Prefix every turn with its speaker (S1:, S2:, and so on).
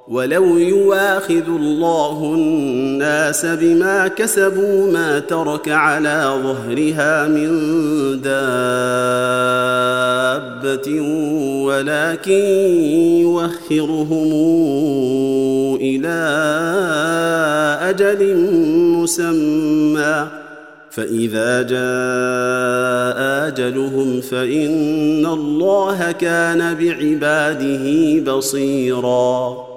S1: ولو يواخذ الله الناس بما كسبوا ما ترك على ظهرها من دابة ولكن يوخرهم إلى أجل مسمى فإذا جاء أجلهم فإن الله كان بعباده بصيراً